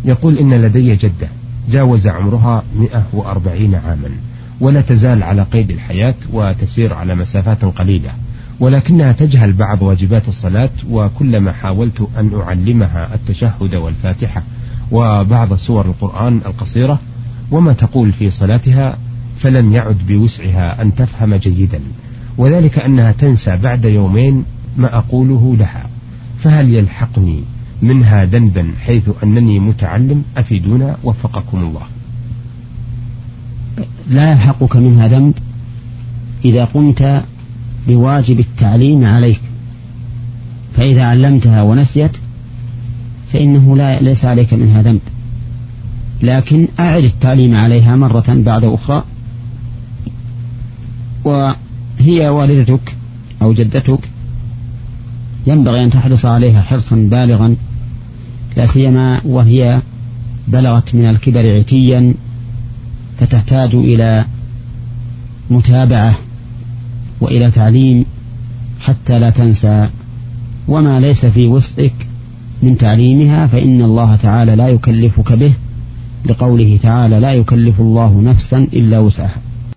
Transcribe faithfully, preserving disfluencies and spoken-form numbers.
يقول: إن لدي جدة جاوز عمرها مئة وأربعين عاما، ولا تزال على قيد الحياة وتسير على مسافات قليلة، ولكنها تجهل بعض واجبات الصلاة، وكلما حاولت أن أعلمها التشهد والفاتحة وبعض سور القرآن القصيرة وما تقول في صلاتها فلم يعد بوسعها أن تفهم جيدا، وذلك أنها تنسى بعد يومين ما أقوله لها، فهل يلحقني منها ذنبا حيث أنني متعلم؟ أفيدونا وفقكم الله. لا يلحقك منها ذنب إذا قمت بواجب التعليم عليك، فإذا علمتها ونسيت فإنه لا ليس عليك منها ذنب، لكن أعد التعليم عليها مرة بعد أخرى، وهي والدتك أو جدتك ينبغي أن تحرص عليها حرصا بالغا، لا سيما وهي بلغت من الكبر عتيا، فتحتاج إلى متابعة وإلى تعليم حتى لا تنسى، وما ليس في وسعك من تعليمها فإن الله تعالى لا يكلفك به، لقوله تعالى: لا يكلف الله نفسا إلا وسعها.